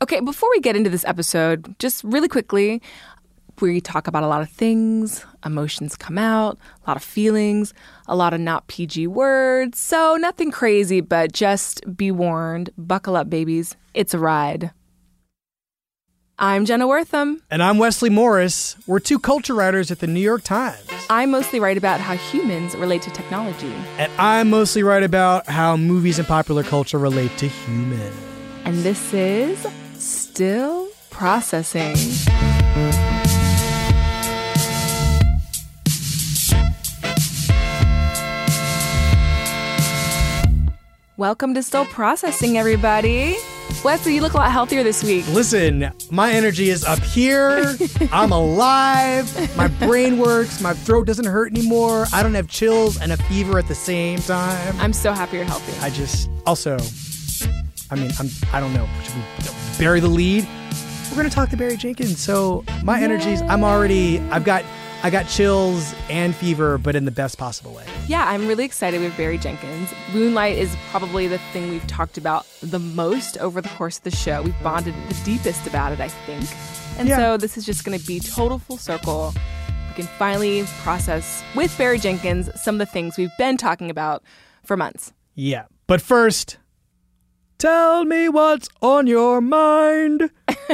Okay, before we get into this episode, just really quickly, we talk about a lot of things, emotions come out, a lot of feelings, a lot of not PG words. So nothing crazy, but just be warned. Buckle up, babies. It's a ride. I'm Jenna Wortham. And I'm Wesley Morris. We're two culture writers at the New York Times. I mostly write about how humans relate to technology. And I'm mostly write about how movies and popular culture relate to humans. And this is Still Processing. Welcome to Still Processing, everybody. Wesley, you look a lot healthier this week. Listen, my energy is up here. I'm alive. My brain works. My throat doesn't hurt anymore. I don't have chills and a fever at the same time. I'm so happy you're healthy. I don't know. Should we bury the lead? We're going to talk to Barry Jenkins. So my energies, I got chills and fever, but in the best possible way. Yeah, I'm really excited with Barry Jenkins. Moonlight is probably the thing we've talked about the most over the course of the show. We've bonded the deepest about it, I think. And so this is just going to be total full circle. We can finally process with Barry Jenkins some of the things we've been talking about for months. Yeah, but first, tell me what's on your mind.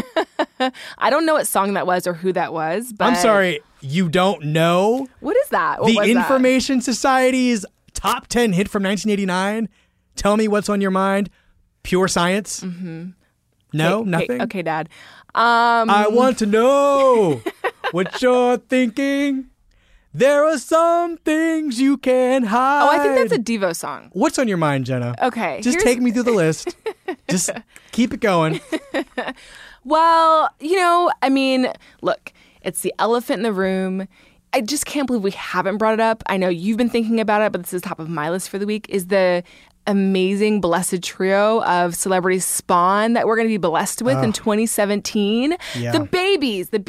I don't know what song that was or who that was, but... I'm sorry, you don't know? What is that? What the was Information Society's top 10 hit from 1989. Tell me what's on your mind. Pure science? Mm-hmm. No? Nothing? Okay, Dad. I want to know what you're thinking. There are some things you can hide. Oh, I think that's a Devo song. What's on your mind, Jenna? Okay. Just take me through the list. Just keep it going. Well, look, it's the elephant in the room. I just can't believe we haven't brought it up. I know you've been thinking about it, but this is top of my list for the week, is the amazing blessed trio of celebrity spawn that we're going to be blessed with in 2017. Yeah. The babies, the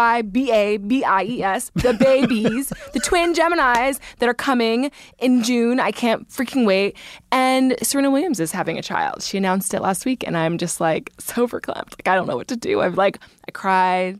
BEYBABIES, the babies, the twin Geminis that are coming in June. I can't freaking wait. And Serena Williams is having a child. She announced it last week, and I'm just like so verklempt. Like, I don't know what to do. I cried.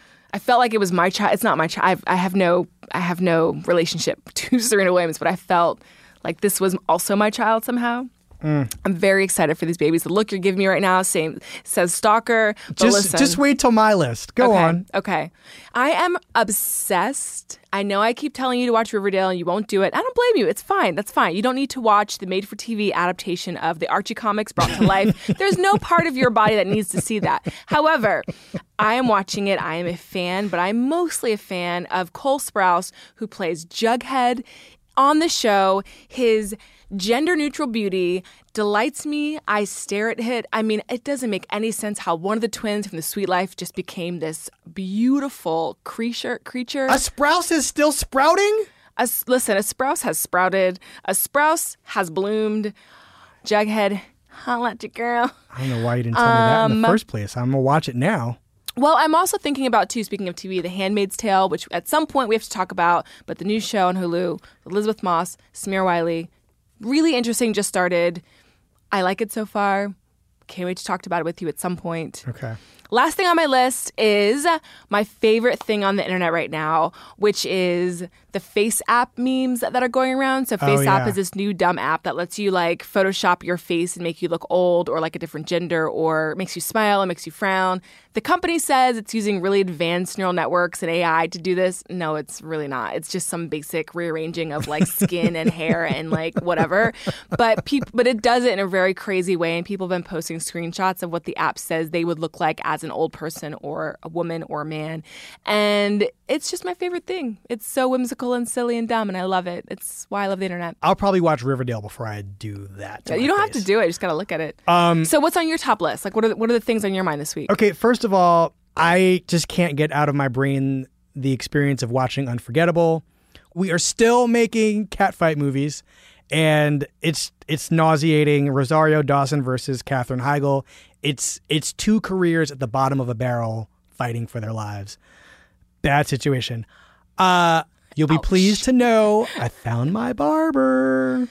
I felt like it was my child. It's not my child. I have no relationship to Serena Williams, but I felt like this was also my child somehow. I'm very excited for these babies. The look you're giving me right now says stalker. But just wait till my list. Go on. Okay. I am obsessed. I know I keep telling you to watch Riverdale and you won't do it. I don't blame you. It's fine. That's fine. You don't need to watch the made-for-TV adaptation of the Archie comics brought to life. There's no part of your body that needs to see that. However, I am watching it. I am a fan, but I'm mostly a fan of Cole Sprouse, who plays Jughead on the show. His gender-neutral beauty delights me. I stare at it. I mean, it doesn't make any sense how one of the twins from The Sweet Life just became this beautiful creature. A Sprouse is still sprouting? Listen, a Sprouse has sprouted. A Sprouse has bloomed. Jughead, holla at your girl. I don't know why you didn't tell me that in the first place. I'm going to watch it now. Well, I'm also thinking about, too, speaking of TV, The Handmaid's Tale, which at some point we have to talk about, but the new show on Hulu, Elizabeth Moss, Samir Wiley, really interesting, just started. I like it so far. Can't wait to talk about it with you at some point. Okay. Last thing on my list is my favorite thing on the internet right now, which is the Face App memes that are going around. So Face App is this new dumb app that lets you like Photoshop your face and make you look old or like a different gender, or makes you smile and makes you frown. The company says it's using really advanced neural networks and AI to do this. No, it's really not. It's just some basic rearranging of like skin and hair and like whatever. But it does it in a very crazy way, and people have been posting screenshots of what the app says they would look like as an old person or a woman or a man. And it's just my favorite thing. It's so whimsical and silly and dumb, and I love it. It's why I love the internet. I'll probably watch Riverdale before I do that. You don't have to do it. You just got to look at it. So what's on your top list? Like, what are the things on your mind this week? Okay, first of all, I just can't get out of my brain the experience of watching Unforgettable. We are still making catfight movies, and it's nauseating. Rosario Dawson versus Katherine Heigl. It's two careers at the bottom of a barrel fighting for their lives. Bad situation. You'll be pleased to know I found my barber.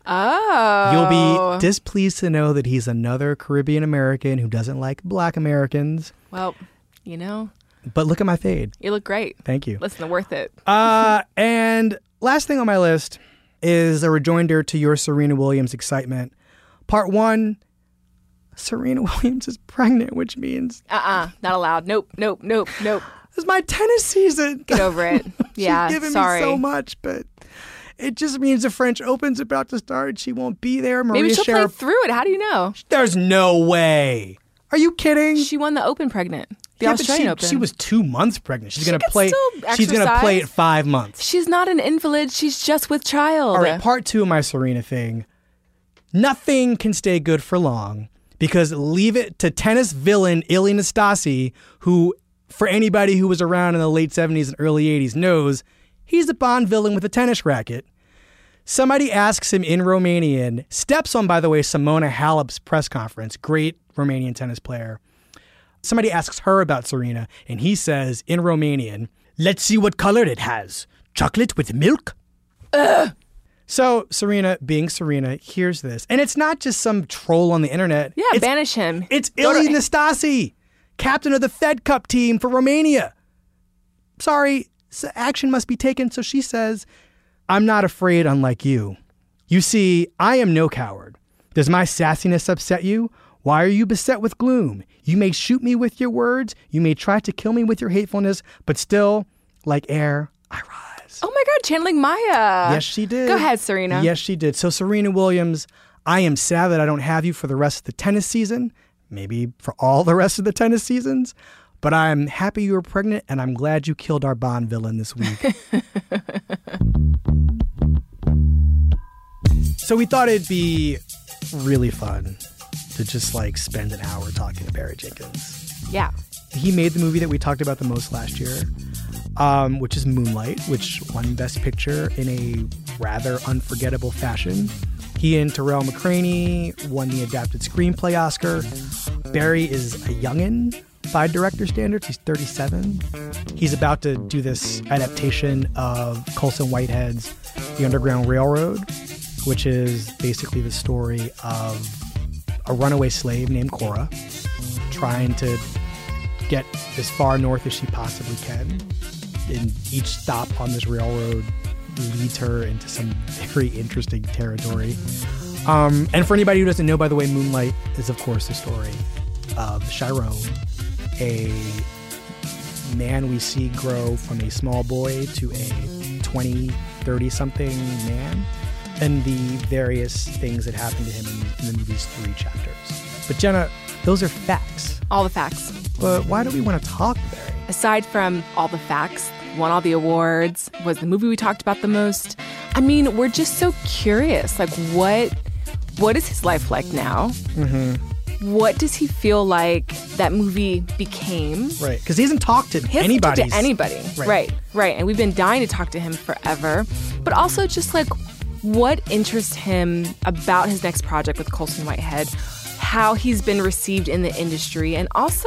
Oh. You'll be displeased to know that he's another Caribbean American who doesn't like Black Americans. Well, you know. But look at my fade. You look great. Thank you. Listen, worth it. And last thing on my list is a rejoinder to your Serena Williams excitement. Part 1, Serena Williams is pregnant, which means... Not allowed. Nope. It's my tennis season. Get over it. Yeah, She's given sorry. me so much, but it just means the French Open's about to start. She won't be there. Maybe she'll play through it. How do you know? There's no way. Are you kidding? She won the Open pregnant. The Australian Open. She was 2 months pregnant. She's going to play. Still She's going to exercise. play it 5 months. She's not an invalid. She's just with child. All right, part 2 of my Serena thing. Nothing can stay good for long because leave it to tennis villain Ilie Nastase, who, for anybody who was around in the late 70s and early 80s, knows he's a Bond villain with a tennis racket. Somebody asks him in Romanian, steps on, by the way, Simona Halep's press conference, great Romanian tennis player. Somebody asks her about Serena, and he says in Romanian, let's see what color it has. Chocolate with milk? Ugh. So Serena, being Serena, hears this. And it's not just some troll on the internet. Yeah, banish him. It's Ilie Nastase, captain of the Fed Cup team for Romania. Sorry, action must be taken. So she says, I'm not afraid, unlike you. You see, I am no coward. Does my sassiness upset you? Why are you beset with gloom? You may shoot me with your words. You may try to kill me with your hatefulness, but still, like air, I rise. Oh my God, channeling Maya. Yes, she did. Go ahead, Serena. Yes, she did. So Serena Williams, I am sad that I don't have you for the rest of the tennis season, maybe for all the rest of the tennis seasons, but I'm happy you were pregnant, and I'm glad you killed our Bond villain this week. So we thought it'd be really fun to just spend an hour talking to Barry Jenkins. Yeah. He made the movie that we talked about the most last year, which is Moonlight, which won Best Picture in a rather unforgettable fashion. He and Terrell McCraney won the Adapted Screenplay Oscar. Barry is a youngin' by director standards. He's 37. He's about to do this adaptation of Colson Whitehead's The Underground Railroad, which is basically the story of a runaway slave named Cora trying to get as far north as she possibly can. And each stop on this railroad leads her into some very interesting territory. And for anybody who doesn't know, by the way, Moonlight is, of course, the story of Chiron, a man we see grow from a small boy to a 20, 30-something man, and the various things that happen to him in the movie's 3 chapters. But Jenna, those are facts. All the facts. But why do we want to talk, Barry? Aside from all the facts, won all the awards, was the movie we talked about the most. I mean, we're just so curious. What is his life like now? Mm-hmm. What does he feel like that movie became? Right, because he hasn't talked to anybody. Right. And we've been dying to talk to him forever. But also just what interests him about his next project with Colson Whitehead, how he's been received in the industry, and also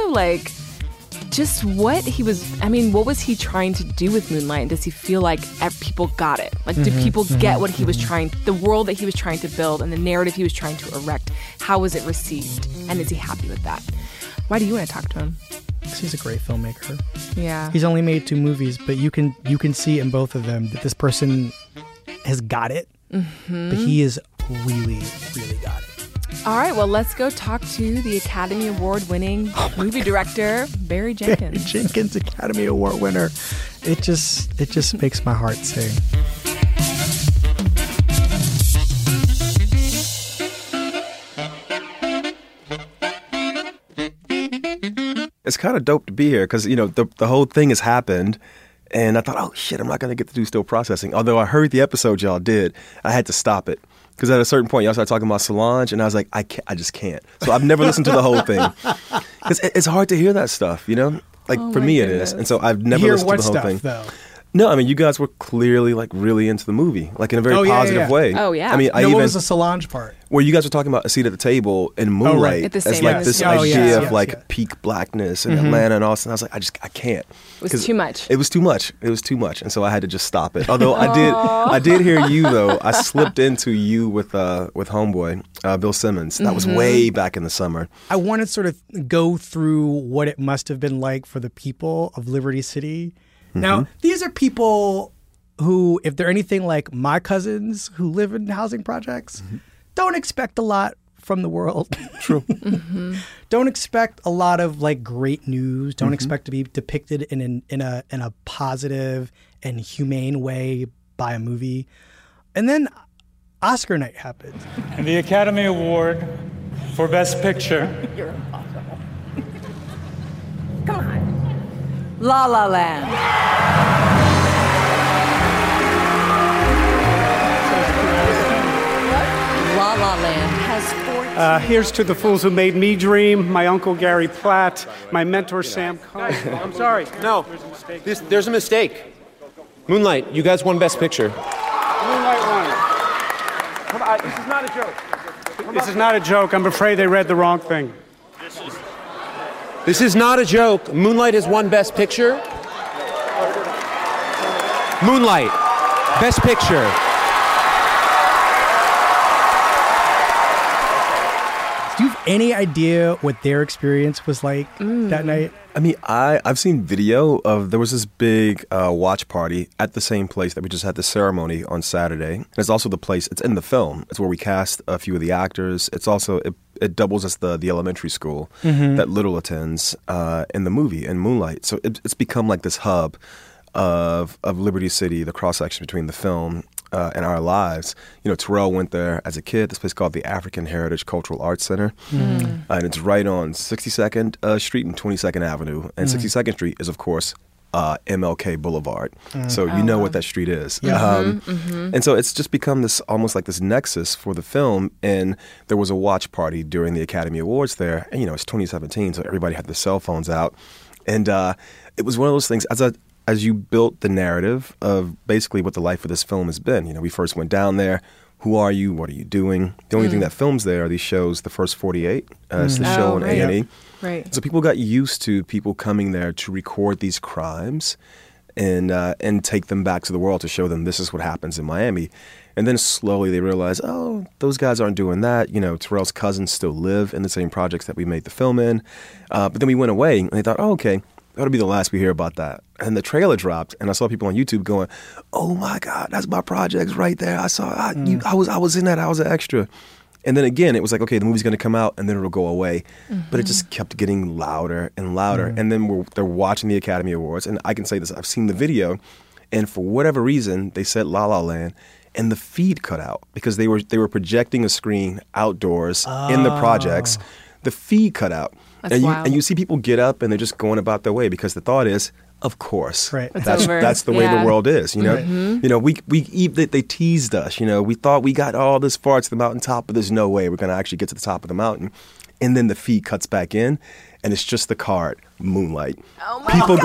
just what was he trying to do with Moonlight? Does he feel like people got it? Do people get what he was the world that he was trying to build and the narrative he was trying to erect? How was it received? And is he happy with that? Why do you want to talk to him? Because he's a great filmmaker. Yeah. He's only made 2 movies, but you can see in both of them that this person has got it. Mm-hmm. But he is really, really got it. All right, well, let's go talk to the Academy Award-winning movie director, Barry Jenkins. Barry Jenkins, Academy Award winner. It just makes my heart sing. It's kind of dope to be here because, the whole thing has happened. And I thought, oh, shit, I'm not going to get to do still processing. Although I heard the episode y'all did, I had to stop it. Because at a certain point, y'all started talking about Solange, and I was like, I just can't. So I've never listened to the whole thing. Because it's hard to hear that stuff, For me, it is. And so I've never listened to the whole thing. Though? No, I mean, you guys were clearly like really into the movie, like in a very positive way. Oh, yeah. I mean, what was the Solange part? Where you guys were talking about a seat at the table in Moonlight At the as same like time. this idea of like peak blackness in Atlanta and Austin. I was like, I can't. It was too much. It was too much. It was too much, and so I had to just stop it. Although I did hear you though. I slipped into you with Homeboy, Bill Simmons. That was way back in the summer. I want to sort of go through what it must have been like for the people of Liberty City. Now, these are people who, if they're anything like my cousins who live in housing projects, don't expect a lot from the world. True. Don't expect a lot of like great news. Don't expect to be depicted in a positive and humane way by a movie. And then Oscar night happens. And the Academy Award for Best Picture. You're impossible. Come on. La La Land. La La Land has 14. Here's to the fools who made me dream, my uncle Gary Platt, my mentor Sam Cohen. I'm sorry. No, there's a mistake. Moonlight, you guys won Best Picture. Moonlight won. Come on, this is not a joke. This is not a joke. I'm afraid they read the wrong thing. This is not a joke. Moonlight has won Best Picture. Moonlight, Best Picture. Do you have any idea what their experience was like that night? I mean, I've seen video of, there was this big watch party at the same place that we just had the ceremony on Saturday. And it's also the place, it's in the film. It's where we cast a few of the actors. It's also, it doubles as the elementary school that Little attends in the movie, in Moonlight. So it's become like this hub of Liberty City, the cross-section between the film and our lives. You know, Terrell went there as a kid, this place called the African Heritage Cultural Arts Center. And it's right on 62nd Street and 22nd Avenue. And 62nd Street is, of course, MLK Boulevard. So you know what that street is. And so it's just become this, almost like this nexus for the film. And there was a watch party during the Academy Awards there. And, you know, it's 2017, so everybody had their cell phones out. And it was one of those things, as you built the narrative of basically what the life of this film has been. You know, we first went down there. Who are you? What are you doing? The only thing that films there are these shows, The First 48. It's the show on A&E. Right. So people got used to people coming there to record these crimes and take them back to the world to show them this is what happens in Miami. And then slowly they realized, oh, those guys aren't doing that. You know, Terrell's cousins still live in the same projects that we made the film in. But then we went away and they thought, oh, okay, that'll be the last we hear about that. And the trailer dropped, and I saw people on YouTube going, "Oh my God, that's my projects right there! I saw, I was in that. I was an extra." And then again, it was like, okay, the movie's going to come out, and then it'll go away. But it just kept getting louder and louder. And then they're watching the Academy Awards, and I can say this: I've seen the video, and for whatever reason, they said La La Land, and the feed cut out because they were projecting a screen outdoors in the projects. The feed cut out. That's wild. And you see people get up and they're just going about their way because the thought is, of course, right. That's the way the world is. You know, you know, they teased us. You know, we thought we got all this far to the mountaintop, but there's no way we're going to actually get to the top of the mountain. And then the feed cuts back in, and it's just the card Moonlight. Oh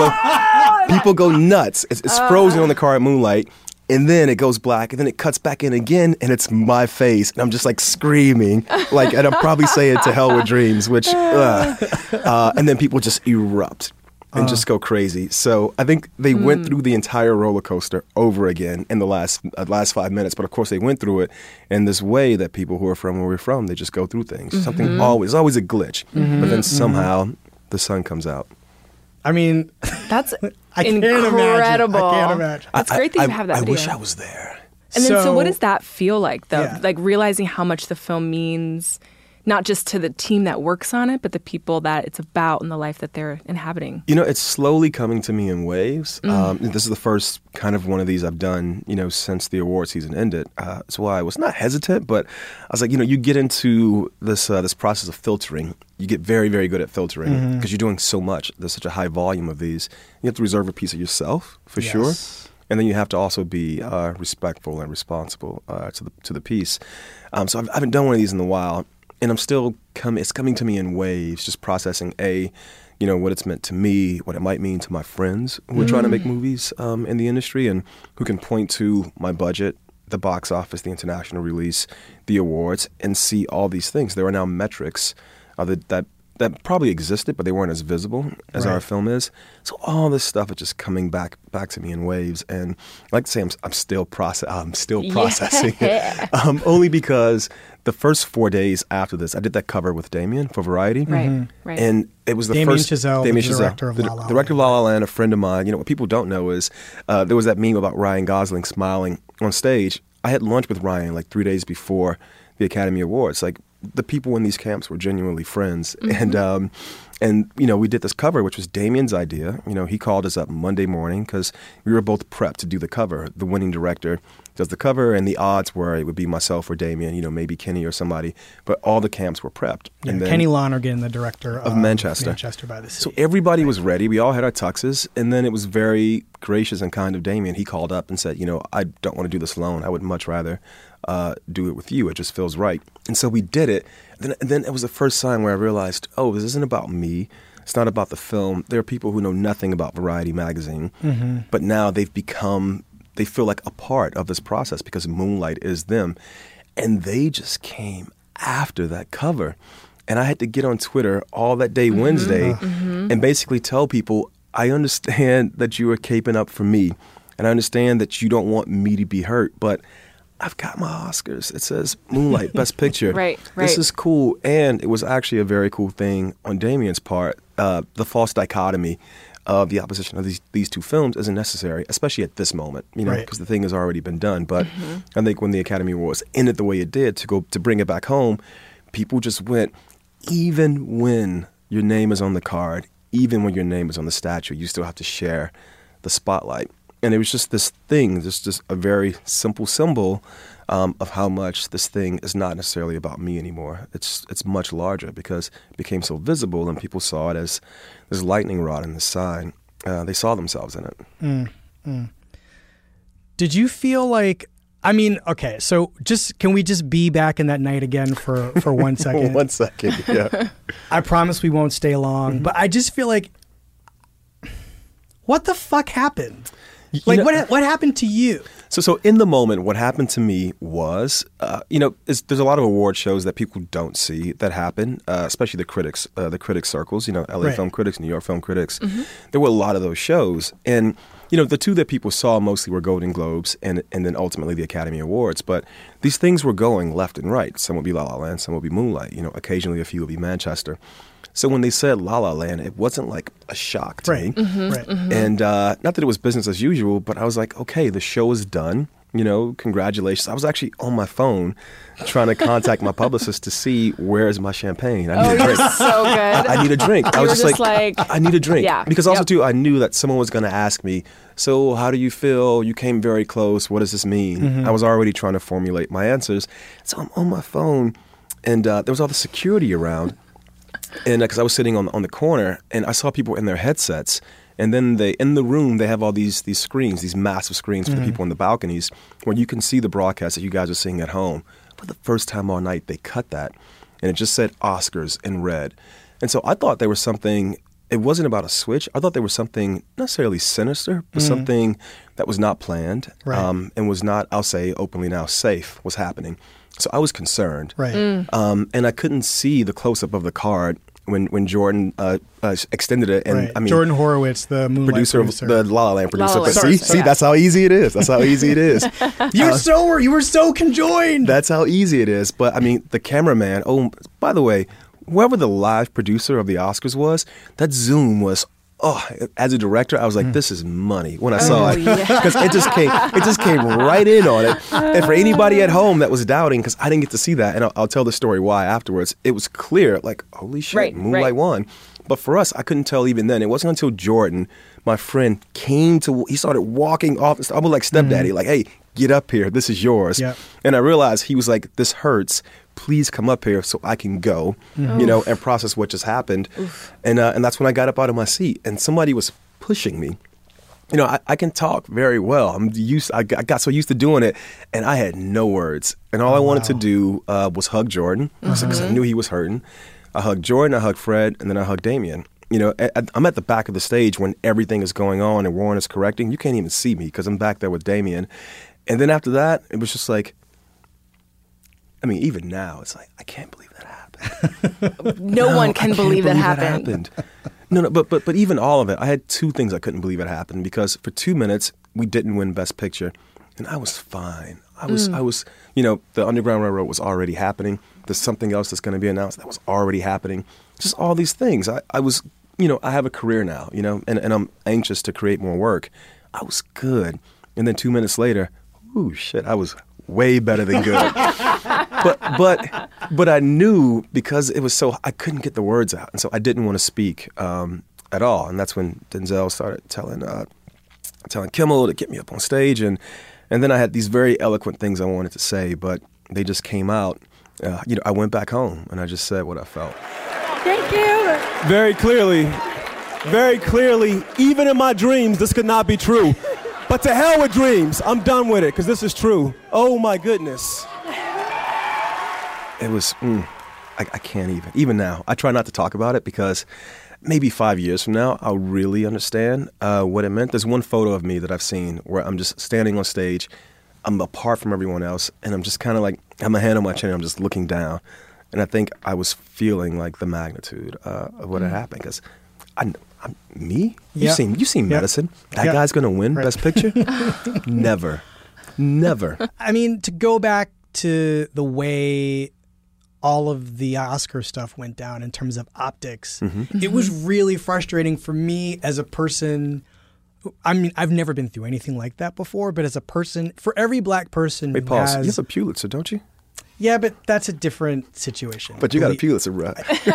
my People go nuts. It's frozen on the card Moonlight. And then it goes black, and then it cuts back in again, and it's my face, and I'm just like screaming, like, and I'm probably saying "To hell with dreams," which, and then people just erupt and just go crazy. So I think they went through the entire roller coaster over again in the last 5 minutes. But of course, they went through it in this way that people who are from where we're from, they just go through things. Something always a glitch, but then somehow the sun comes out. I mean, That's I can't incredible. imagine. I can't imagine. It's great that you have that I video. wish I was there. And then, so what does that feel like, though? Yeah. Like realizing how much the film means, not just to the team that works on it, but the people that it's about and the life that they're inhabiting. You know, it's slowly coming to me in waves. This is the first kind of one of these I've done, you know, since the award season ended. That's why I was not hesitant, but I was like, you know, you get into this process of filtering. You get very, very good at filtering because you're doing so much. There's such a high volume of these. You have to reserve a piece of yourself, for sure. And then you have to also be respectful and responsible to the piece. So I haven't done one of these in a while. and I'm still it's coming to me in waves, just processing what it's meant to me, what it might mean to my friends who are trying to make movies in the industry, and who can point to my budget, the box office, the international release, the awards, and see all these things. There are now metrics that probably existed, but they weren't as visible as our film is. So all this stuff is just coming back to me in waves, and I like to say I'm still processing it. Only because the first 4 days after this, I did that cover with Damien for Variety, right? And it was the Damien first Chazelle, Damien the Chazelle, director of La La Land. Director of La La Land, a friend of mine. What people don't know is there was that meme about Ryan Gosling smiling on stage. I had lunch with Ryan like 3 days before the Academy Awards. Like, the people in these camps were genuinely friends, and we did this cover, which was Damien's idea. He called us up Monday morning because we were both prepped to do the cover. The winning director does the cover, and the odds were it would be myself or Damien, maybe Kenny or somebody, but all the camps were prepped. Yeah, and then, Kenny Lonergan, the director of Manchester by the Sea. So everybody was ready. We all had our tuxes, and then it was very gracious and kind of Damien. He called up and said, I don't want to do this alone. I would much rather do it with you. It just feels right. And so we did it. And then it was the first time where I realized, this isn't about me. It's not about the film. There are people who know nothing about Variety magazine, but now they feel like a part of this process because Moonlight is them. And they just came after that cover. And I had to get on Twitter all that day Wednesday and basically tell people, I understand that you are caping up for me, and I understand that you don't want me to be hurt, but I've got my Oscars. It says Moonlight, Best Picture. Right. This is cool. And it was actually a very cool thing on Damien's part. The false dichotomy of the opposition of these two films isn't necessary, especially at this moment, because the thing has already been done. But I think when the Academy Awards ended the way it did, to bring it back home, people just went, even when your name is on the card, even when your name is on the statue, you still have to share the spotlight. And it was just this thing, just a very simple symbol of how much this thing is not necessarily about me anymore. It's much larger because it became so visible, and people saw it as this lightning rod in the sign. They saw themselves in it. Did you feel like, okay, so can we just be back in that night again for 1 second? 1 second, yeah. I promise we won't stay long, but I just feel like, what the fuck happened? Like, what happened to you? So in the moment, what happened to me was, there's a lot of award shows that people don't see that happen, especially the critics circles, LA Film Critics, New York Film Critics. There were a lot of those shows. And, the two that people saw mostly were Golden Globes and then ultimately the Academy Awards. But these things were going left and right. Some would be La La Land, some would be Moonlight. Occasionally a few would be Manchester. So when they said La La Land, it wasn't like a shock to me. And not that it was business as usual, but I was like, okay, the show is done. Congratulations. I was actually on my phone trying to contact my publicist to see where's my champagne. I need a drink. So good. I need a drink. I was just like, I need a drink. Yeah. Because also, too, I knew that someone was going to ask me, so how do you feel? You came very close. What does this mean? I was already trying to formulate my answers. So I'm on my phone, and there was all the security around. And because I was sitting on the corner, and I saw people in their headsets, and then in the room they have all these screens, these massive screens for the people in the balconies, where you can see the broadcast that you guys are seeing at home. For the first time all night, they cut that, and it just said Oscars in red. And so I thought there was something. It wasn't about a switch. I thought there was something not necessarily sinister, but something that was not planned, and was not, I'll say openly now, safe was happening. So I was concerned. And I couldn't see the close-up of the card when Jordan extended it. And Jordan Horowitz, the Moonlight producer. The La La Land producer. But Sorry. see, that's how easy it is. That's how easy it is. You were so conjoined. That's how easy it is. But the cameraman, by the way, whoever the live producer of the Oscars was, that Zoom was, as a director, I was like, this is money when I saw it. Because it just came right in on it. And for anybody at home that was doubting, because I didn't get to see that, and I'll tell the story why afterwards, it was clear, like, holy shit, Moonlight won. But for us, I couldn't tell even then. It wasn't until Jordan, my friend, he started walking off. I was like stepdaddy, like, hey, get up here. This is yours. Yep. And I realized he was like, this hurts. Please come up here so I can go, and process what just happened. And that's when I got up out of my seat, and somebody was pushing me. I can talk very well. I got so used to doing it, and I had no words. And all I wanted to do was hug Jordan, because I knew he was hurting. I hugged Jordan, I hugged Fred, and then I hugged Damien. I'm at the back of the stage when everything is going on and Warren is correcting. You can't even see me because I'm back there with Damien. And then after that, it was just like, I mean, even now, it's like, I can't believe that happened. No one can believe that happened. No, but even all of it, I had two things I couldn't believe it happened, because for 2 minutes, we didn't win Best Picture, and I was fine. I was, the Underground Railroad was already happening. There's something else that's going to be announced that was already happening. Just all these things. I was, I have a career now, and I'm anxious to create more work. I was good. And then 2 minutes later, ooh, shit, I was way better than good. but I knew, because it was so, I couldn't get the words out. And so I didn't want to speak at all. And that's when Denzel started telling Kimmel to get me up on stage. And then I had these very eloquent things I wanted to say, but they just came out. I went back home and I just said what I felt. Thank you. Very clearly, even in my dreams, this could not be true. But to hell with dreams. I'm done with it, because this is true. Oh, my goodness. It was, I can't even now. I try not to talk about it, because maybe 5 years from now, I'll really understand what it meant. There's one photo of me that I've seen where I'm just standing on stage. I'm apart from everyone else, and I'm just kind of like, I have my hand on my chin, and I'm just looking down. And I think I was feeling like the magnitude of what had happened, because me? You seen Medicine? That guy's going to win Best Picture? Never. I mean, to go back to the way all of the Oscar stuff went down in terms of optics, it was really frustrating for me as a person. I mean, I've never been through anything like that before, but as a person, for every black person who pause. You have a Pulitzer, don't you? Yeah, but that's a different situation. But you got a Pulitzer, right?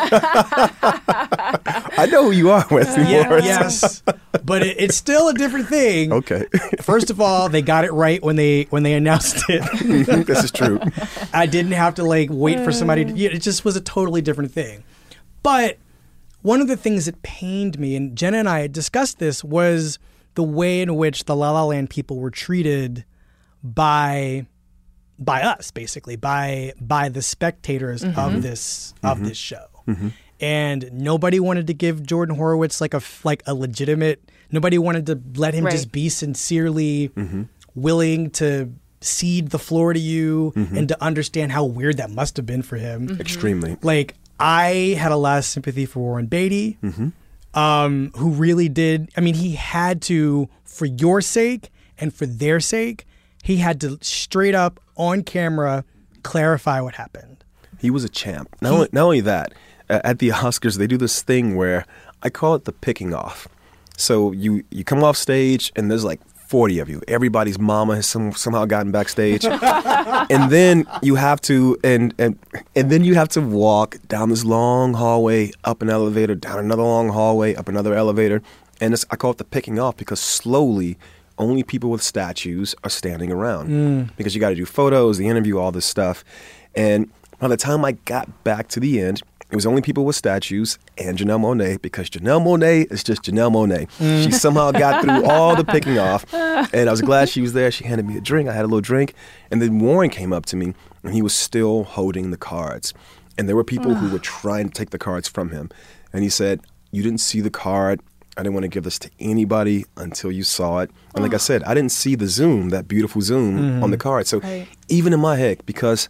I know who you are, Wesley Morris. Yes, but it's still a different thing. Okay. First of all, they got it right when they announced it. This is true. I didn't have to wait for somebody to, it just was a totally different thing. But one of the things that pained me, and Jenna and I had discussed this, was the way in which the La La Land people were treated by us, basically, by the spectators of this show. And nobody wanted to give Jordan Horowitz a legitimate. Nobody wanted to let him just be sincerely willing to cede the floor to you and to understand how weird that must have been for him. Extremely. I had a lot of sympathy for Warren Beatty, who really did. I mean, he had to, for your sake and for their sake, he had to straight up on camera clarify what happened. He was a champ. Not only that, at the Oscars, they do this thing where I call it the picking off. So you come off stage and there's 40 of you. Everybody's mama has somehow gotten backstage. And then you have to and then you have to walk down this long hallway, up an elevator, down another long hallway, up another elevator. And I call it the picking off, because slowly only people with statues are standing around, because you got to do photos, the interview, all this stuff. And by the time I got back to the end, it was only people with statues and Janelle Monáe, because Janelle Monáe is just Janelle Monáe. She somehow got through all the picking off, and I was glad she was there. She handed me a drink. I had a little drink. And then Warren came up to me, and he was still holding the cards. And there were people who were trying to take the cards from him. And he said, "You didn't see the card. I didn't want to give this to anybody until you saw it." And like I said, I didn't see the zoom, that beautiful zoom on the card. So even in my head, because,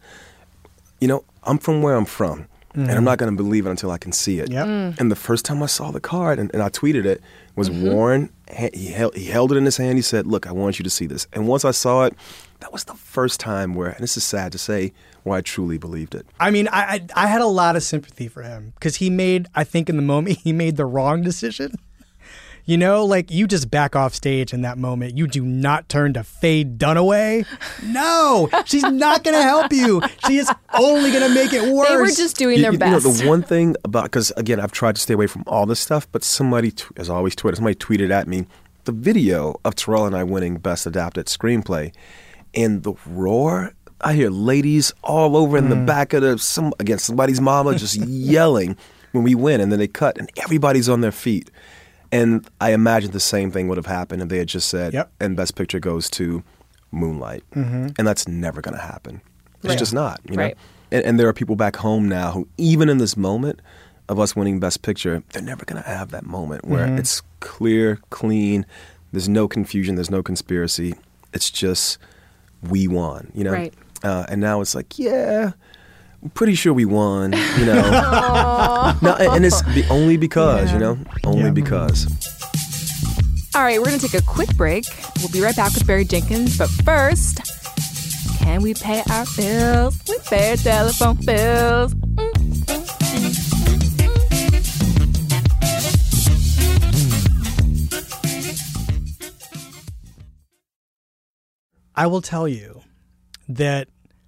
I'm from where I'm from, and I'm not going to believe it until I can see it. Yep. And the first time I saw the card, and I tweeted it, was Warren. He held it in his hand. He said, "Look, I want you to see this." And once I saw it, that was the first time where, and this is sad to say, where I truly believed it. I mean, I had a lot of sympathy for him, because I think in the moment, he made the wrong decision. You just back off stage in that moment. You do not turn to Faye Dunaway. No, she's not going to help you. She is only going to make it worse. They were just doing their best. The one thing about, because again, I've tried to stay away from all this stuff, but somebody, as always, somebody tweeted at me the video of Terrell and I winning Best Adapted Screenplay, and the roar. I hear ladies all over in the back of somebody's mama just yelling when we win, and then they cut, and everybody's on their feet. And I imagine the same thing would have happened if they had just said, Yep. and Best Picture goes to Moonlight. And that's never going to happen. It's Right. just not, you know? Right. And there are people back home now who, even in this moment of us winning Best Picture, they're never going to have that moment where it's clear, clean, there's no confusion, there's no conspiracy. It's just, we won, you know? Right. And now it's like, yeah, I'm pretty sure we won, you know? No, and it's only because, you know? Only because. All right, we're going to take a quick break. We'll be right back with Barry Jenkins. But first, can we pay our bills? We pay our telephone bills. I will tell you that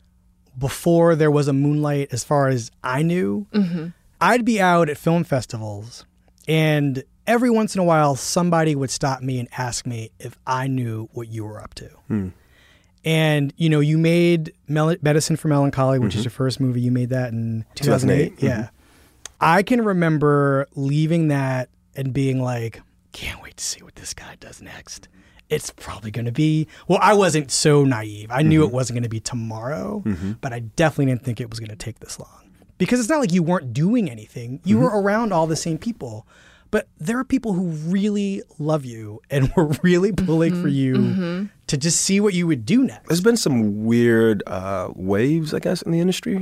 before there was a Moonlight, as far as I knew, I'd be out at film festivals, and every once in a while, somebody would stop me and ask me if I knew what you were up to. And, you know, you made Medicine for Melancholy, which is your first movie. You made that in 2008. Yeah. I can remember leaving that and being like, can't wait to see what this guy does next. It's probably going to be, well, I wasn't so naive. I knew it wasn't going to be tomorrow, but I definitely didn't think it was going to take this long. Because it's not like you weren't doing anything. You were around all the same people. But there are people who really love you and were really pulling for you to just see what you would do next. There's been some weird waves, I guess, in the industry.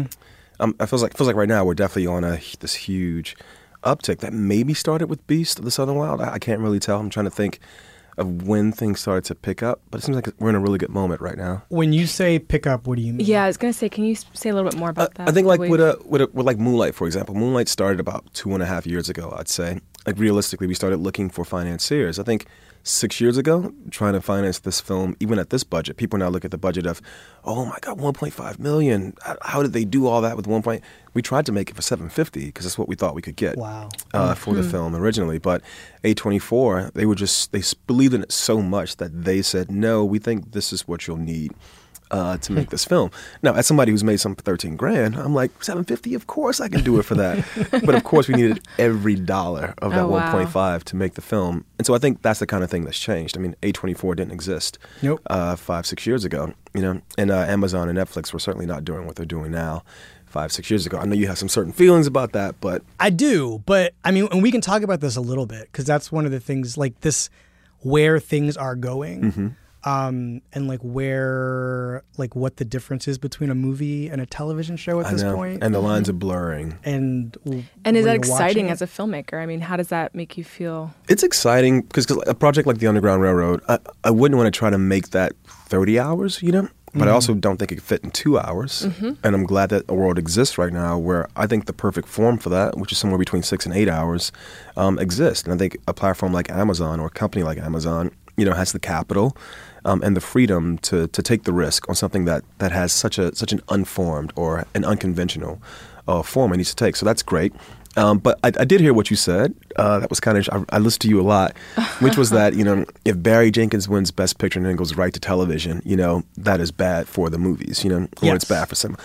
It feels like right now we're definitely on this huge uptick that maybe started with Beast of the Southern Wild. I can't really tell. I'm trying to think of when things started to pick up, but it seems like we're in a really good moment right now. When you say pick up, what do you mean? Yeah, I was going to say, can you say a little bit more about that? I think like with like Moonlight, for example. Moonlight started about 2.5 years ago, I'd say. Like realistically, we started looking for financiers. I think 6 years ago, trying to finance this film, even at this budget, people now look at the budget of, oh my God, $1.5 million. How did they do all that with We tried to make it for $750 because that's what we thought we could get. Wow. For the film originally. But A24, they believed in it so much that they said, no, we think this is what you'll need to make this film. Now, as somebody who's made some for $13,000, I'm like, $750, of course I can do it for that. But of course, we needed every dollar of that 1.5 to make the film. And so I think that's the kind of thing that's changed. I mean, A24 didn't exist 5-6 years ago, you know, and Amazon and Netflix were certainly not doing what they're doing now 5-6 years ago. I know you have some certain feelings about that, but I do. But I mean, and we can talk about this a little bit because that's one of the things, like this, where things are going. And like where, like what the difference is between a movie and a television show at this point. And the lines are blurring. And is that exciting as a filmmaker? I mean, how does that make you feel? It's exciting because a project like The Underground Railroad, I wouldn't want to try to make that 30 hours, you know? But I also don't think it could fit in 2 hours. And I'm glad that a world exists right now where I think the perfect form for that, which is somewhere between 6 and 8 hours, exists. And I think a platform like Amazon or a company like Amazon, you know, has the capital and the freedom to take the risk on something that has such an unformed or an unconventional form it needs to take. So that's great. But I did hear what you said. That was kind of, I listened to you a lot, which was that, you know, if Barry Jenkins wins Best Picture and then goes right to television, you know, that is bad for the movies, you know, or it's bad for some.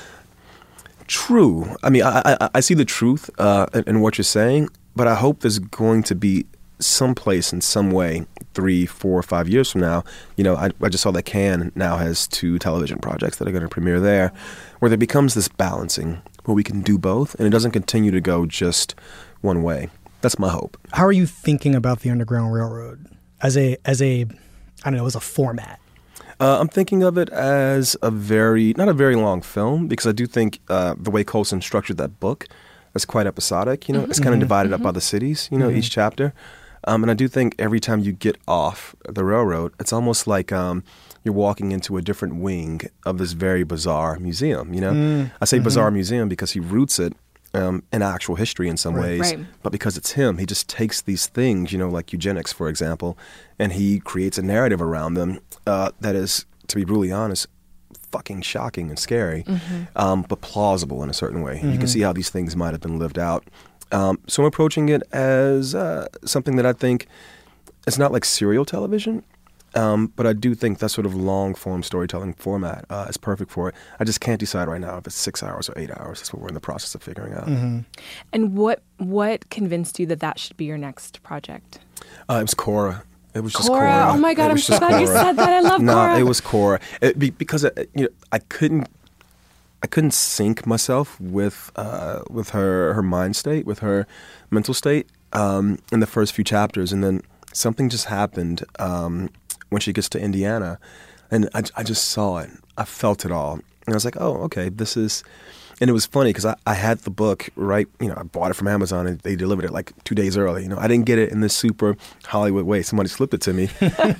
True. I mean, I see the truth in what you're saying, but I hope there's going to be some place in some way 3, 4, 5 years from now. You know, I just saw that Cannes now has 2 television projects that are going to premiere there, where there becomes this balancing where we can do both and it doesn't continue to go just one way. That's my hope. How are you thinking about the Underground Railroad as a I don't know, as a format? I'm thinking of it as not a very long film, because I do think the way Colson structured that book, that's quite episodic. You know, it's kind of divided up by the cities, you know, each chapter. And I do think every time you get off the railroad, it's almost like you're walking into a different wing of this very bizarre museum, you know? I say bizarre museum because he roots it in actual history in some ways, but because it's him, he just takes these things, you know, like eugenics, for example, and he creates a narrative around them that is, to be brutally honest, fucking shocking and scary, but plausible in a certain way. You can see how these things might have been lived out. So I'm approaching it as something that I think it's not like serial television, But I do think that sort of long-form storytelling format is perfect for it. I just can't decide right now if it's 6 hours or 8 hours. That's what we're in the process of figuring out. And what convinced you that should be your next project? It was Cora. It was just Cora. Cora. Oh my God, I'm so glad you said that. I love no, Cora. It was Cora. Because I couldn't sync myself with her mind state, with her mental state in the first few chapters, and then something just happened when she gets to Indiana, and I just saw it. I felt it all, and I was like, oh, okay, this is. And it was funny because I had the book right, I bought it from Amazon and they delivered it like 2 days early. I didn't get it in this super Hollywood way. Somebody slipped it to me.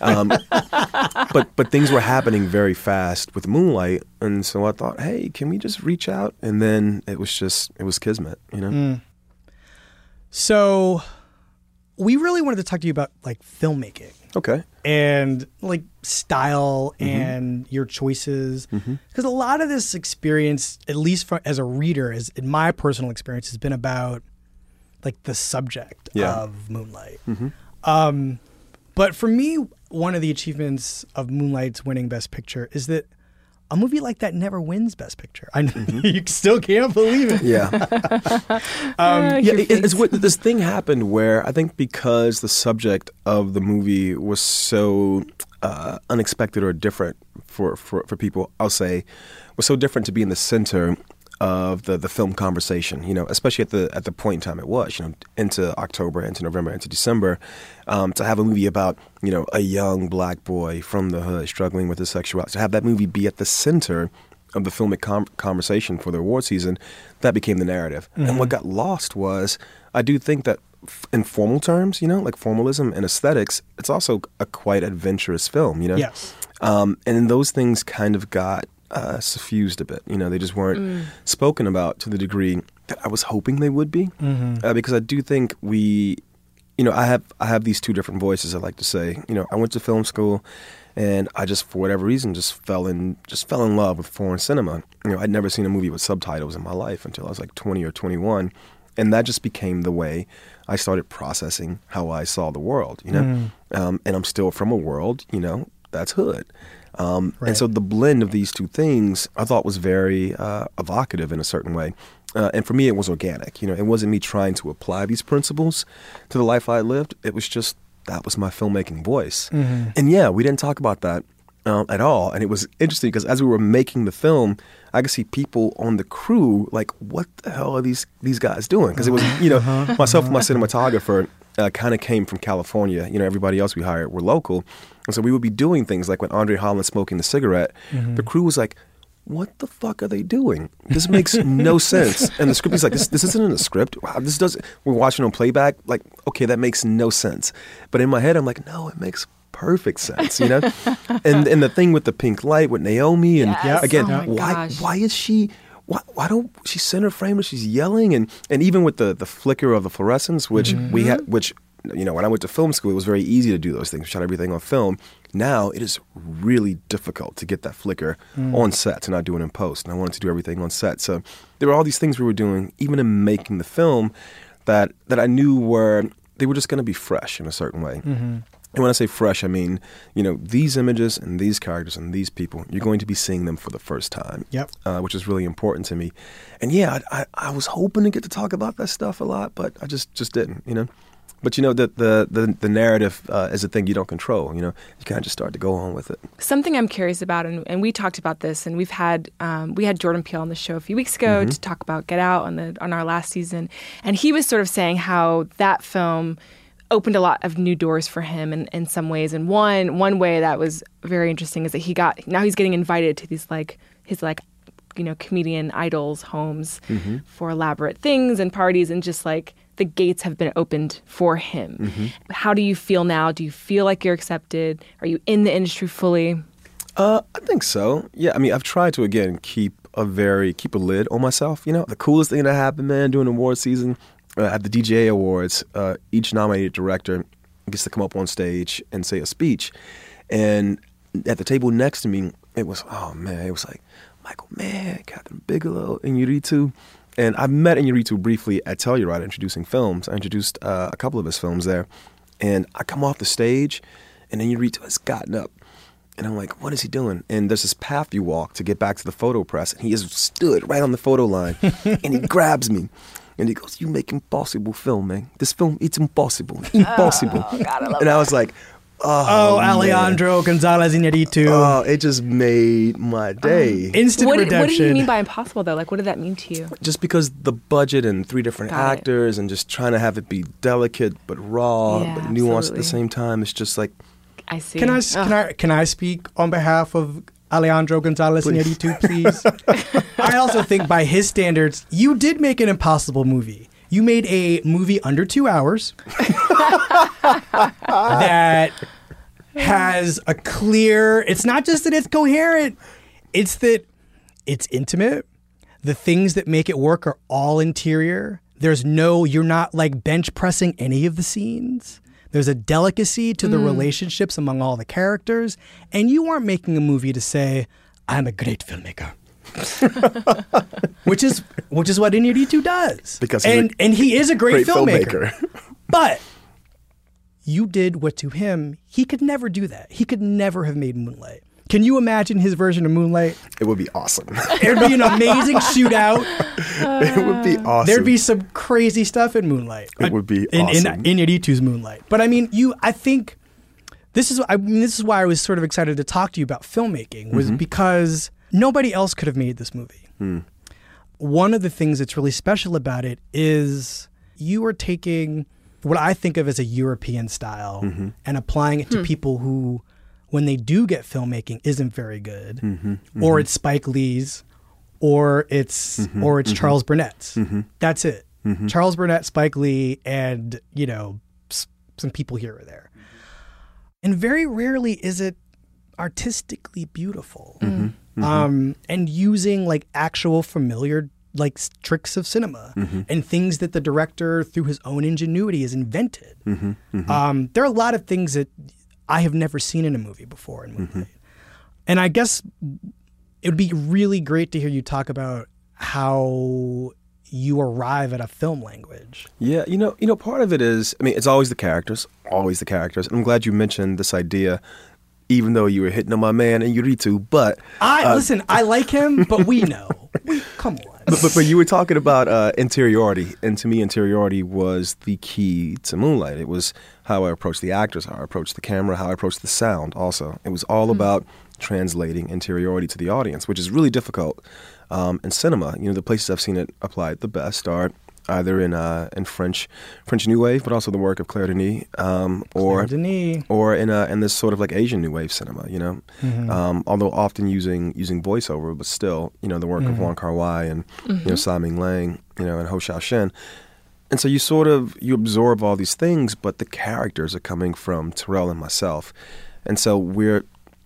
But things were happening very fast with Moonlight. And so I thought, hey, can we just reach out? And then it was kismet, So we really wanted to talk to you about like filmmaking. Okay. And like style and your choices. Because a lot of this experience, at least as a reader, in my personal experience, has been about like the subject of Moonlight. But for me, one of the achievements of Moonlight's winning Best Picture is that a movie like that never wins Best Picture. I know you still can't believe it. Yeah. It's what this thing happened where I think because the subject of the movie was so unexpected or different for people, I'll say, was so different to be in the center of the film conversation, especially at the point in time it was, into October, into November, into December, to have a movie about, a young black boy from the hood struggling with his sexuality, to have that movie be at the center of the filmic conversation for the award season, that became the narrative. And what got lost was, I do think that in formal terms, like formalism and aesthetics, it's also a quite adventurous film, Yes. And those things kind of got suffused a bit. They just weren't spoken about to the degree that I was hoping they would be. Because I do think I have these two different voices. I like to say, I went to film school, and I just, for whatever reason, just fell in love with foreign cinema. I'd never seen a movie with subtitles in my life until I was like 20 or 21, and that just became the way I started processing how I saw the world. And I'm still from a world, that's hood. And so the blend of these two things I thought was very evocative in a certain way. And for me, it was organic. It wasn't me trying to apply these principles to the life I lived. It was just, that was my filmmaking voice. And yeah, we didn't talk about that at all. And it was interesting because as we were making the film, I could see people on the crew like, what the hell are these guys doing? Because it was, myself and my cinematographer kind of came from California. Everybody else we hired were local. And so we would be doing things like when Andre Holland's smoking the cigarette, the crew was like, what the fuck are they doing? This makes no sense. And the script is like, this isn't in the script. Wow, we're watching on playback. Like, okay, that makes no sense. But in my head, I'm like, no, it makes perfect sense, And the thing with the pink light with Naomi, and again, why is she... Why don't she center frame and she's yelling, and even with the flicker of the fluorescence, which we had, which when I went to film school, it was very easy to do those things. We shot everything on film. Now it is really difficult to get that flicker on set, to not do it in post. And I wanted to do everything on set. So there were all these things we were doing, even in making the film, that I knew they were just going to be fresh in a certain way. And when I say fresh, I mean, these images and these characters and these people, you're going to be seeing them for the first time, which is really important to me. And yeah, I was hoping to get to talk about that stuff a lot, but I just didn't, But the narrative is a thing you don't control. You kind of just start to go on with it. Something I'm curious about, and we talked about this, and we had Jordan Peele on the show a few weeks ago to talk about Get Out on our last season, and he was sort of saying how that film opened a lot of new doors for him in some ways. And one way that was very interesting is that he's getting invited to these his comedian idols' homes for elaborate things and parties, and just like the gates have been opened for him. How do you feel now? Do you feel like you're accepted? Are you in the industry fully? I think so. Yeah, I mean, I've tried to again keep a lid on myself. The coolest thing that happened, man, during award season. At the DGA Awards, each nominated director gets to come up on stage and say a speech. And at the table next to me, it was like Michael Mann, Catherine Bigelow, Iñárritu. And I met Iñárritu briefly at Telluride introducing films. I introduced a couple of his films there. And I come off the stage, And then Inarritu has gotten up. And I'm like, what is he doing? And there's this path you walk to get back to the photo press. And he has stood right on the photo line. And he grabs me. And he goes, you make impossible film, man. This film, it's impossible. Impossible. Oh, God, I love and that. I was like, Alejandro González Iñárritu. Oh, it just made my day. Instant redemption. What do you mean by impossible, though? Like, what did that mean to you? Just because the budget and 3 different actors and just trying to have it be delicate but raw but nuanced at the same time. It's just like... I see. Can I speak on behalf of Alejandro González Iñárritu, please? I also think by his standards, you did make an impossible movie. You made a movie under 2 hours that has a clear... It's not just that it's coherent. It's that it's intimate. The things that make it work are all interior. You're not like bench pressing any of the scenes. There's a delicacy to the relationships among all the characters. And you aren't making a movie to say, I'm a great filmmaker. which is what Iñárritu does. And he is a great filmmaker. But you did what to him, he could never do that. He could never have made Moonlight. Can you imagine his version of Moonlight? It would be awesome. It would be an amazing shootout. It would be awesome. There'd be some crazy stuff in Moonlight. It would be awesome. In Iñárritu's Moonlight. But I mean, I think this is why I was sort of excited to talk to you about filmmaking, was because nobody else could have made this movie. One of the things that's really special about it is you are taking what I think of as a European style and applying it to people who, when they do get filmmaking, isn't very good, or it's Spike Lee's, or it's Charles Burnett's. That's it. Charles Burnett, Spike Lee, and some people here or there. And very rarely is it artistically beautiful. And using like actual familiar like tricks of cinema and things that the director through his own ingenuity has invented. There are a lot of things that I have never seen in a movie before in Moonlight. And I guess it would be really great to hear you talk about how you arrive at a film language. Yeah, part of it is, I mean, it's always the characters. And I'm glad you mentioned this idea, even though you were hitting on my man Inarritu, but... Listen, I like him, but we know. Come on. But you were talking about interiority, and to me, interiority was the key to Moonlight. It was how I approached the actors, how I approached the camera, how I approached the sound also. It was all about translating interiority to the audience, which is really difficult in cinema. The places I've seen it applied the best are either in French New Wave, but also the work of Claire Denis, or in this sort of like Asian New Wave cinema. Although often using voiceover, but still, the work of Wong Kar-wai and Tsai Ming-liang, and Ho Xiaoshen. And so you absorb all these things, but the characters are coming from Terrell and myself, and so we're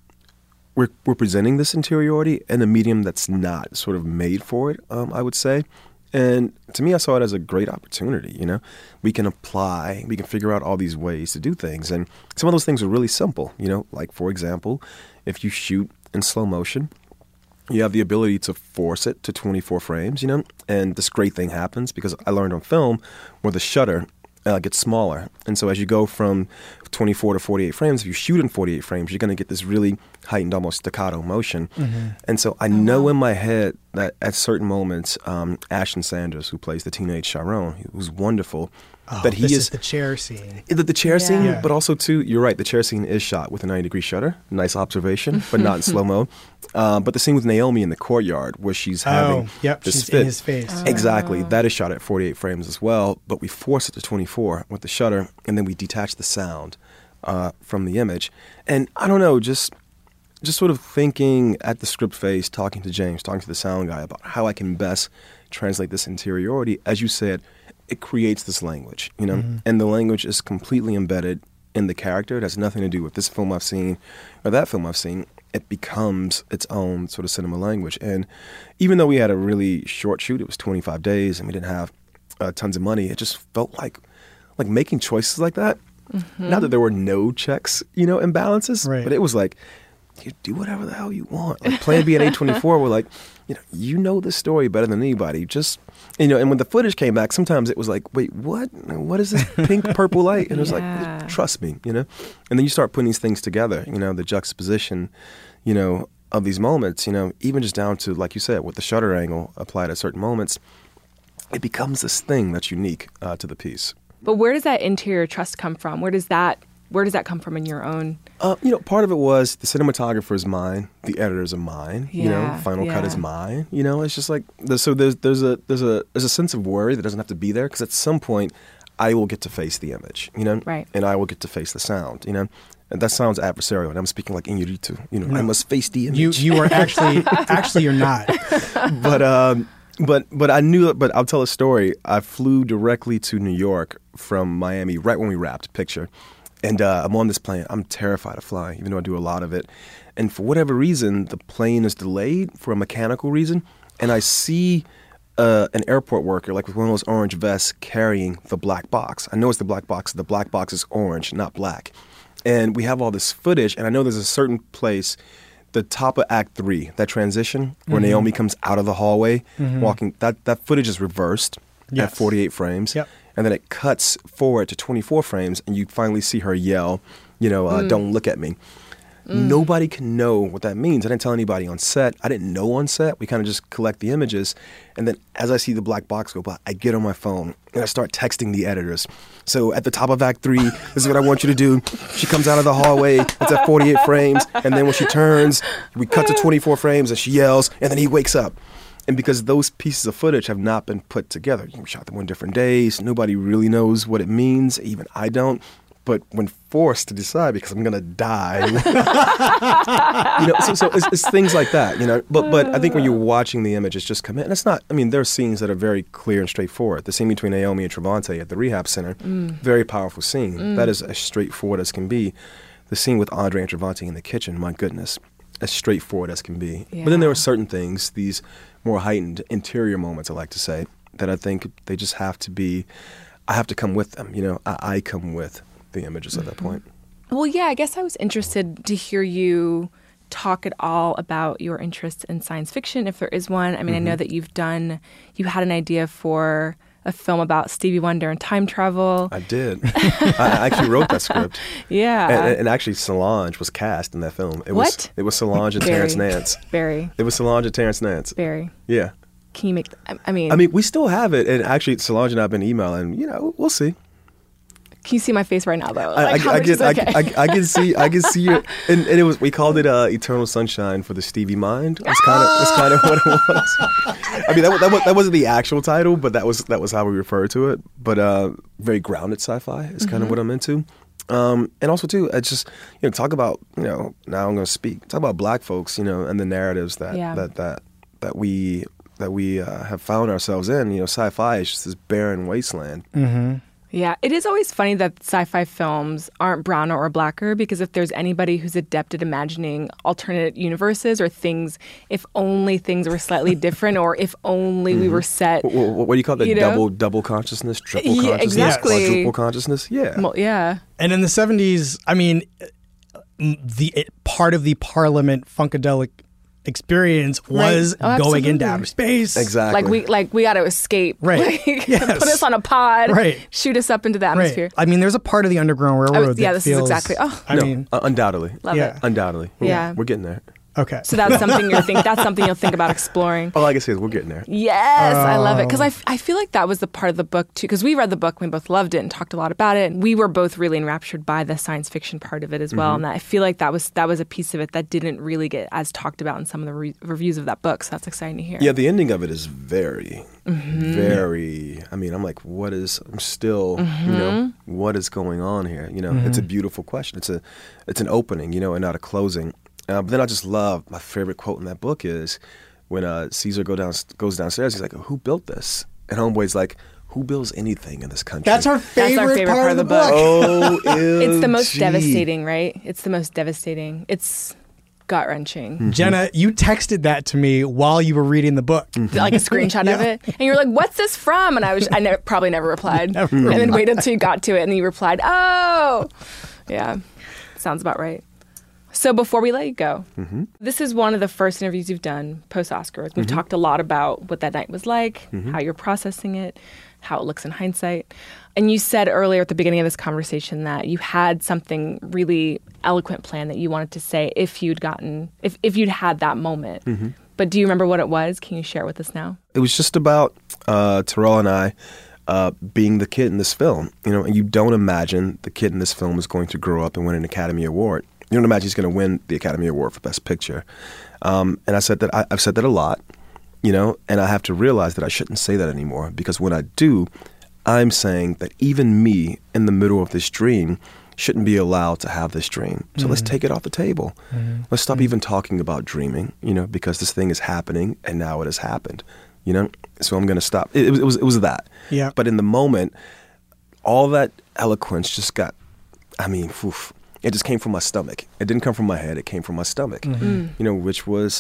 presenting this interiority in a medium that's not sort of made for it, I would say. And to me, I saw it as a great opportunity. We can figure out all these ways to do things. And some of those things are really simple, like, for example, if you shoot in slow motion, you have the ability to force it to 24 frames, and this great thing happens because I learned on film where the shutter gets smaller. And so as you go from 24 to 48 frames, if you shoot in 48 frames, you're going to get this really heightened, almost staccato motion. And so I know in my head that at certain moments, Ashton Sanders, who plays the teenage Chiron, who's wonderful, that he is the chair scene. The chair scene, but also too, you're right, the chair scene is shot with a 90-degree shutter. Nice observation, but not in slow-mo. But the scene with Naomi in the courtyard where she's having this she's fit. In his face. Exactly. That is shot at 48 frames as well, but we force it to 24 with the shutter, and then we detach the sound from the image. And I don't know, just sort of thinking at the script phase, talking to James, talking to the sound guy about how I can best translate this interiority. As you said, it creates this language, and the language is completely embedded in the character. It has nothing to do with this film I've seen or that film I've seen. It becomes its own sort of cinema language. And even though we had a really short shoot, it was 25 days, and we didn't have tons of money, it just felt like making choices like that. Not that there were no checks, and balances, but it was like, you do whatever the hell you want. Like Plan B and A24 were like, you know this story better than anybody. Just, and when the footage came back, sometimes it was like, wait, what? What is this pink, purple light? And it was like, trust me, And then you start putting these things together, the juxtaposition, of these moments, even just down to, like you said, with the shutter angle applied at certain moments, it becomes this thing that's unique to the piece. But where does that interior trust come from? Where does that come from in your own? Part of it was the cinematographer is mine, the editors are mine. Final cut is mine. It's just like so. There's a sense of worry that doesn't have to be there because at some point I will get to face the image. Right. And I will get to face the sound. And that sounds adversarial, and I'm speaking like Iñárritu. I must face the image. You are actually you're not. But I knew. But I'll tell a story. I flew directly to New York from Miami right when we wrapped Picture. And I'm on this plane. I'm terrified of flying, even though I do a lot of it. And for whatever reason, the plane is delayed for a mechanical reason. And I see an airport worker, like with one of those orange vests, carrying the black box. I know it's the black box. The black box is orange, not black. And we have all this footage. And I know there's a certain place, the top of Act 3, that transition where Naomi comes out of the hallway, walking. That footage is reversed at 48 frames. Yep. And then it cuts forward to 24 frames, and you finally see her yell, don't look at me. Nobody can know what that means. I didn't tell anybody on set. I didn't know on set. We kind of just collect the images. And then as I see the black box go by, I get on my phone, and I start texting the editors. So at the top of Act 3, this is what I want you to do. She comes out of the hallway. It's at 48 frames. And then when she turns, we cut to 24 frames, and she yells, and then he wakes up. And because those pieces of footage have not been put together, we shot them on different days. Nobody really knows what it means. Even I don't. But when forced to decide, because I'm going to die, so it's things like that, But I think when you're watching the images just come in, and it's not, there are scenes that are very clear and straightforward. The scene between Naomi and Trevante at the rehab center, very powerful scene. That is as straightforward as can be. The scene with Andre and Trevante in the kitchen, my goodness, as straightforward as can be. Yeah. But then there are certain things, these more heightened interior moments, I like to say, that I think they just have to be, I have to come with them. I come with the images at that point. Well, yeah, I guess I was interested to hear you talk at all about your interest in science fiction, if there is one. I know that you had an idea for a film about Stevie Wonder and time travel. I did. I actually wrote that script. Yeah. And actually Solange was cast in that film. It what? It was Solange and Terrence Nance. Barry. It was Solange and Terrence Nance. Barry. Yeah. Can you make... we still have it. And actually Solange and I have been emailing. We'll see. Can you see my face right now, though? I can see it, and it was. We called it "Eternal Sunshine" for the Stevie mind. That's kind of what it was. That wasn't the actual title, but that was how we referred to it. But very grounded sci-fi is kind of what I'm into. And also too, I just talk about now I'm going to talk about Black folks, and the narratives that we have found ourselves in. Sci-fi is just this barren wasteland. Mm-hmm. Yeah, it is always funny that sci-fi films aren't browner or blacker, because if there's anybody who's adept at imagining alternate universes or things, if only things were slightly different, or if only we were set. What do you call that? Double consciousness, triple consciousness, exactly. Quadruple consciousness? Yeah. Well, yeah. And in the 70s, part of the Parliament Funkadelic experience was going into outer space. Exactly. We got to escape. Right. Put us on a pod. Right. Shoot us up into the atmosphere. Right. There's a part of the Underground Railroad that this feels... is exactly... undoubtedly. Love it. Undoubtedly. Yeah. We're getting there. Okay. So that's something you'll think about exploring. All I can say is we're getting there. Yes, I love it. Because I feel like that was the part of the book, too. Because we read the book, we both loved it and talked a lot about it. And we were both really enraptured by the science fiction part of it as well. And I feel like that was a piece of it that didn't really get as talked about in some of the reviews of that book. So that's exciting to hear. Yeah, the ending of it is very, very... I'm like, what is... I'm still, what is going on here? It's a beautiful question. It's an opening, and not a closing. But then I just love, my favorite quote in that book is when Caesar goes downstairs, he's like, who built this? And Homeboy's like, who builds anything in this country? That's our favorite part of the book. Oh, it's the most devastating, right? It's the most devastating. It's gut-wrenching. Mm-hmm. Jenna, you texted that to me while you were reading the book. Like a screenshot of it. And you were like, what's this from? And I probably never replied. And then waited until you got to it and you replied, oh! Yeah, sounds about right. So before we let you go, this is one of the first interviews you've done post-Oscars. We've talked a lot about what that night was like, how you're processing it, how it looks in hindsight. And you said earlier at the beginning of this conversation that you had something really eloquent planned that you wanted to say if you'd had that moment. But do you remember what it was? Can you share it with us now? It was just about Terrell and I being the kid in this film, and you don't imagine the kid in this film is going to grow up and win an Academy Award. You don't imagine he's going to win the Academy Award for Best Picture. And I said that I've said that a lot, and I have to realize that I shouldn't say that anymore, because when I do, I'm saying that even me in the middle of this dream shouldn't be allowed to have this dream. So let's take it off the table. Let's stop even talking about dreaming, because this thing is happening and now it has happened, So I'm going to stop. It was that. Yeah. But in the moment, all that eloquence just got, it just came from my stomach. It didn't come from my head. It came from my stomach, which was,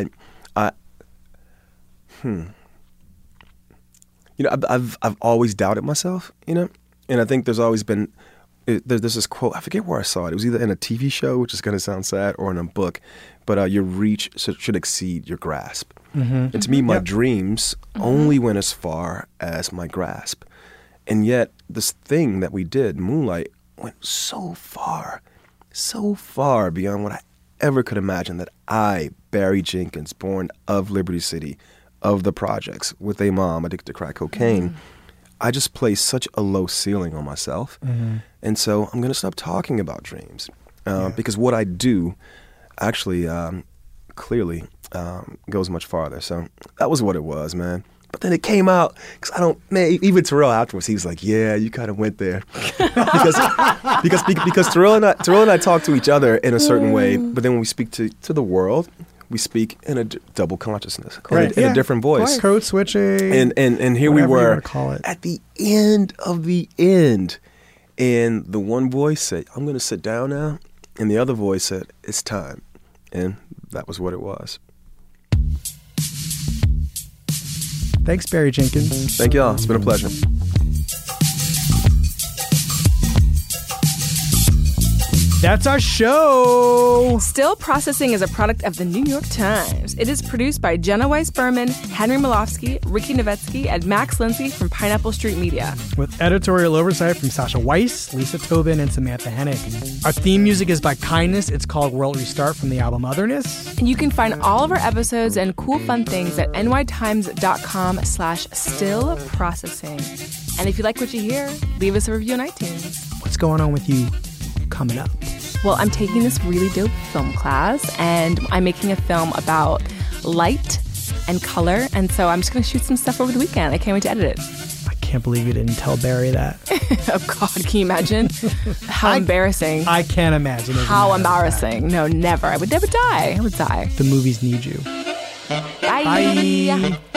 I've always doubted myself, and I think there's always been, there's this quote, I forget where I saw it. It was either in a TV show, which is going to sound sad, or in a book, but your reach should exceed your grasp. And to me, my dreams only went as far as my grasp. And yet, this thing that we did, Moonlight, went so far beyond what I ever could imagine, that I, Barry Jenkins, born of Liberty City, of the projects, with a mom addicted to crack cocaine, I just placed such a low ceiling on myself. And so I'm going to stop talking about dreams, because what I do actually clearly goes much farther. So that was what it was, man. But then it came out, because even Terrell afterwards, he was like, yeah, you kind of went there. because Terrell and I talk to each other in a certain way, but then when we speak to the world, we speak in a double consciousness, in a different voice. Code switching. And here we were at the end of the end. And the one voice said, I'm going to sit down now. And the other voice said, it's time. And that was what it was. Thanks, Barry Jenkins. Thank y'all. It's been a pleasure. That's our show. Still Processing is a product of the New York Times. It is produced by Jenna Weiss Berman, Henry Malofsky, Ricky Novetsky, and Max Lindsay from Pineapple Street Media. With editorial oversight from Sasha Weiss, Lisa Tobin, and Samantha Hennig. Our theme music is by Kindness. It's called World Restart from the album Otherness. And you can find all of our episodes and cool fun things at nytimes.com/stillprocessing. And if you like what you hear, leave us a review on iTunes. What's going on with you coming up? Well, I'm taking this really dope film class, and I'm making a film about light and color, and so I'm just going to shoot some stuff over the weekend. I can't wait to edit it. I can't believe you didn't tell Barry that. Oh, God, can you imagine? How embarrassing. I can't imagine. How embarrassing. No, never. I would never die. I would die. The movies need you. Bye. Bye.